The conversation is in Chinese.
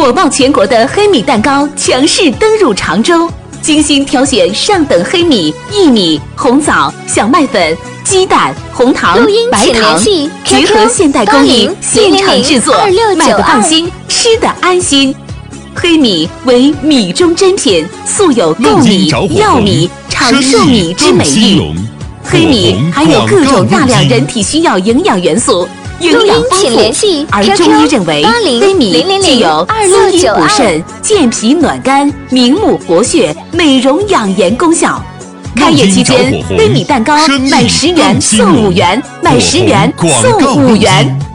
火爆全国的黑米蛋糕强势登入常州，精心挑选上等黑米、薏米、红枣、小麦粉、鸡蛋、红糖、白糖，结合现代工艺，现场制作，卖得放心，吃得安心。黑米为米中珍品，素有购米、药米、长寿米之美誉。黑米含有各种大量人体需要营养元素，营养丰富。而中医认为，黑米具有滋阴补肾、健脾暖肝、明目活血、美容养颜功效。开业期间，黑米蛋糕买10元送5元，买10元送5元。